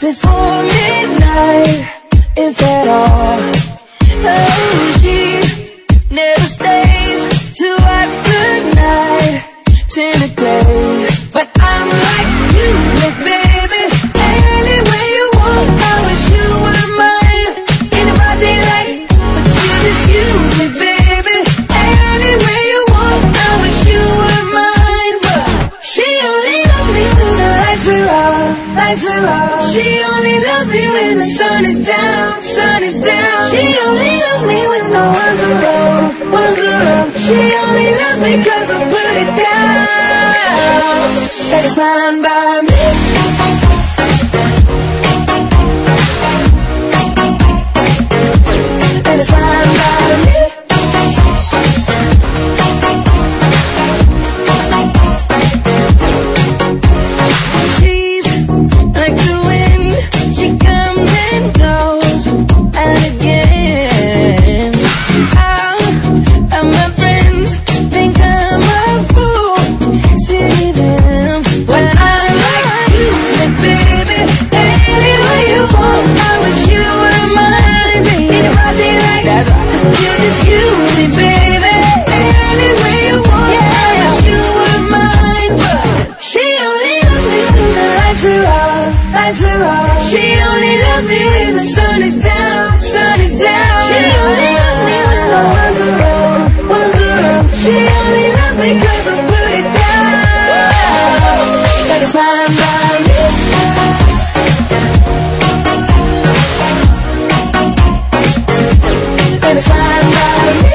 before midnight, if at all. Oh, she never stays to watch good night turn to gray. But I'm like music, baby. Anywhere you want, I wish you were mine. In a broad daylight, but you just use me, baby. Anywhere you want, I wish you were mine. But she only loves me when the lights are off, lights are off. She only loves me when the sun is down, sun is down. She only loves me when no one's around, one's around. She only loves me 'cause I put it down. That is fine by me. And it's fine by me. She's like the wind, she comes and goes, and again. All of my friends think I'm a fool, see them. Well, I'm like music, baby. Anywhere you want, I wish you were mine, baby. In a broad daylight, that's right. You just use me, baby. Anywhere you want, yeah. I wish you were mine. But she only loves me when the lights are off, lights are off. She only loves me when the sun is down, sun is down. She only loves me when no one's around, one's around. She only loves me 'cause I put it down. That is fine by me. That is fine by me.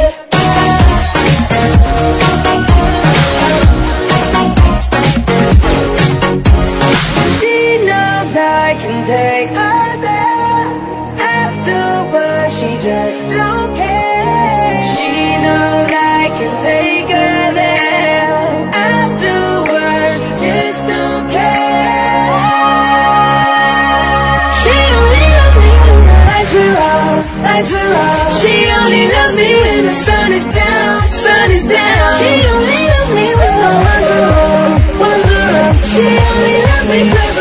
She knows I can take her there. Afterwards, she just don't care. She knows I can take her there. Afterwards, she just don't care. She only loves me when the lights are off, lights are off. She only loves me when the sun is down, sun is down. She only loves me when no one's around, one's around. She only loves me 'cause